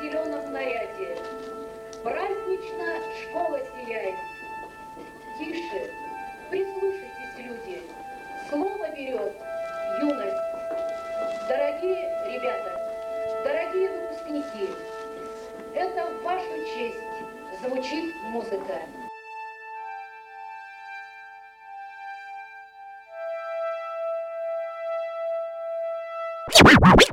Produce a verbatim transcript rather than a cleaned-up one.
зеленом наряде. Празднично школа сияет. Тише, прислушайтесь, люди. Слово берет юность. Дорогие ребята, дорогие выпускники, это в вашу честь звучит музыка. What?